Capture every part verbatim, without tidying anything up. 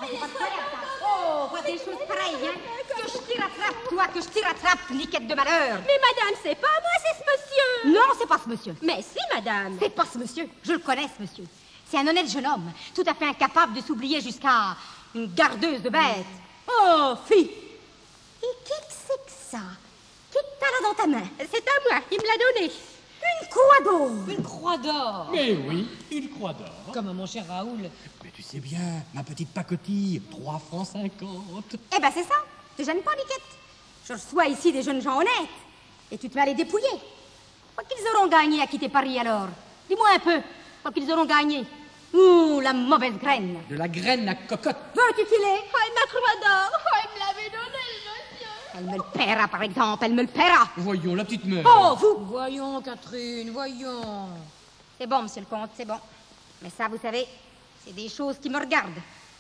c'est pas de colère, ça. Oh, vois des choses pareilles, hein. Que je t'y rattrape, toi, que je t'y rattrape, niquette de malheur. Mais madame, c'est pas moi, c'est ce monsieur. Non, c'est pas ce monsieur. Mais si, madame. C'est pas ce monsieur. Je le connais, ce monsieur. C'est un honnête jeune homme, tout à fait incapable de s'oublier jusqu'à une gardeuse de bêtes. Oh, fille. Et qu'est-ce que c'est que ça? Qu'est-ce que t'as là dans ta main? C'est à moi, il me l'a donné. Une croix d'or. Une croix d'or. Mais oui, une croix d'or. Comme mon cher Raoul. Mais tu sais bien, ma petite pacotille, trois francs cinquante. Eh ben, c'est ça. Te gêne pas, Niquette. Je reçois ici des jeunes gens honnêtes. Et tu te vas les dépouiller. Quoi qu'ils auront gagné à quitter Paris, alors? Dis-moi un peu. Quoi qu'ils auront gagné. Ouh, la mauvaise graine. De la graine à cocotte. Veux-tu qu'il est? Oh, ma croix d'or. Oh, il me l'avait donné, le monsieur. Elle me le paiera, par exemple. Elle me le paiera. Voyons, la petite mère. Oh, vous! Voyons, Catherine, voyons. C'est bon, monsieur le comte, c'est bon. Mais ça, vous savez, c'est des choses qui me regardent.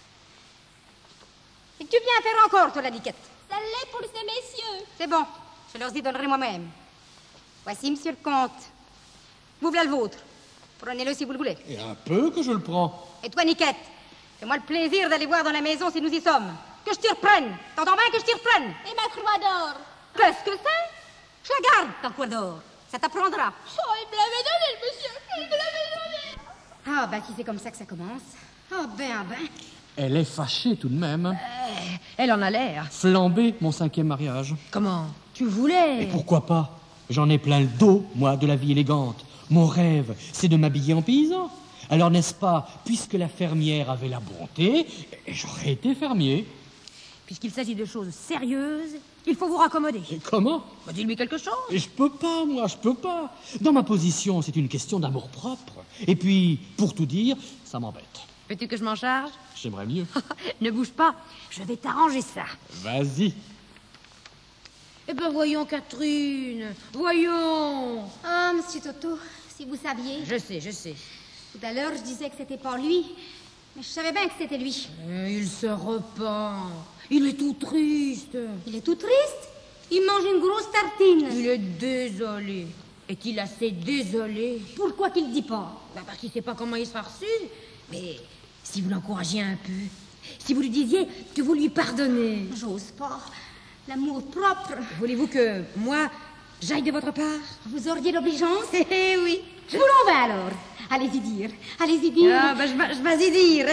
Et que tu viens faire encore, toi, la Niquette? Ça l'est pour ces messieurs. C'est bon, je leur y donnerai moi-même. Voici, monsieur le comte. Vous voilà le vôtre. Prenez-le si vous le voulez. Et un peu que je le prends. Et toi, Niquette, fais-moi le plaisir d'aller voir dans la maison si nous y sommes. Que je t'y reprenne. T'entends bien que je t'y reprenne? Et ma croix d'or. Qu'est-ce que c'est? Je la garde, ta croix d'or. Ça t'apprendra. Oh, il me l'avait donné, le monsieur. Il me l'avait donné. Ah, ben, si c'est comme ça que ça commence. Ah, ben, ah, ben. Elle est fâchée tout de même. Euh, elle en a l'air. Flambé, mon cinquième mariage. Comment? Tu voulais? Et pourquoi pas? J'en ai plein le dos, moi, de la vie élégante. Mon rêve, c'est de m'habiller en paysan. Alors, n'est-ce pas, puisque la fermière avait la bonté, j'aurais été fermier. Puisqu'il s'agit de choses sérieuses, il faut vous raccommoder. Et comment? Bah, dis-lui quelque chose. Et je peux pas, moi, je peux pas. Dans ma position, c'est une question d'amour-propre. Et puis, pour tout dire, ça m'embête. Veux-tu que je m'en charge? J'aimerais mieux. Ne bouge pas, je vais t'arranger ça. Vas-y. Eh ben voyons, Catherine, voyons. Ah, monsieur Toto, si vous saviez. Je sais, je sais. Tout à l'heure, je disais que c'était pas lui. Mais je savais bien que c'était lui. Euh, il se repent. Il est tout triste. Il est tout triste. Il mange une grosse tartine. Il est désolé. Est-il assez désolé? Pourquoi qu'il dit pas? Bah parce qu'il sait pas comment il sera reçu. Mais si vous l'encouragiez un peu, si vous lui disiez que vous lui pardonnez. J'ose pas. L'amour propre. Voulez-vous que moi, j'aille de votre part? Vous auriez l'obligeance? Eh oui. Je vous l'en vais alors. Allez-y dire. Allez-y dire. Ah, ben je vais je vais y dire.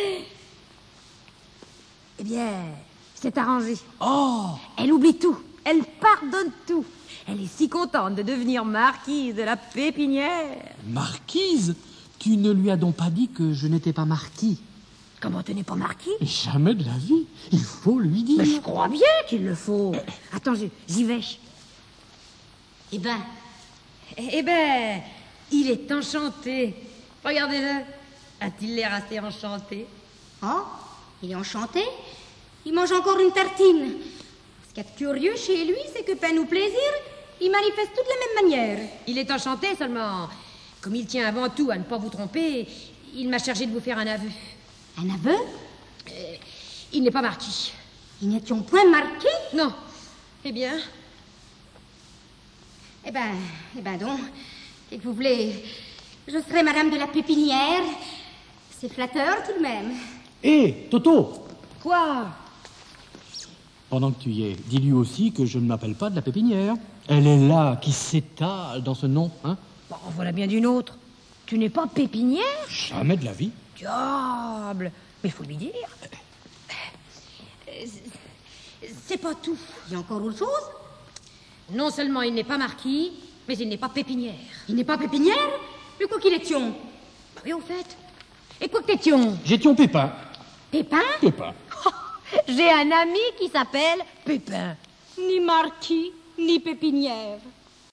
Eh bien, c'est arrangé. Oh! Elle oublie tout. Elle pardonne tout. Elle est si contente de devenir marquise de la Pépinière. Marquise? Tu ne lui as donc pas dit que je n'étais pas marquis? Comment tu n'es pas marquis? Jamais de la vie. Il faut lui dire. Mais je crois bien qu'il le faut. Attends, je- j'y vais. Eh ben, Eh ben, il est enchanté. Regardez-le. A-t-il l'air assez enchanté? oh, il est enchanté. Il mange encore une tartine. Ce qu'il y a de curieux chez lui, c'est que peine ou plaisir, il manifeste tout de la même manière. Il est enchanté seulement. Comme il tient avant tout à ne pas vous tromper, il m'a chargé de vous faire un aveu. Un aveu? Euh, il n'est pas marquis. Ils n'étions point marqués? Non. Eh bien, Eh ben, eh ben donc, qu'est-ce que vous voulez? Je serai madame de la Pépinière. C'est flatteur tout de même. Hé, Toto! quoi? Pendant que tu y es, dis-lui aussi que je ne m'appelle pas de la Pépinière. Elle est là, qui s'étale dans ce nom, hein? Bon, voilà bien d'une autre. Tu n'es pas Pépinière? Jamais de la vie. Diable! Mais il faut lui dire. Euh, C'est pas tout. Il y a encore autre chose? Non seulement il n'est pas marquis, mais il n'est pas Pépinière. Il n'est pas Pépinière? Mais quoi qu'il étions? Bah oui, au fait. Et quoi que t'étions? J'étais Pépin. Pépin? Pépin. J'ai un ami qui s'appelle Pépin. Ni marquis, ni Pépinière.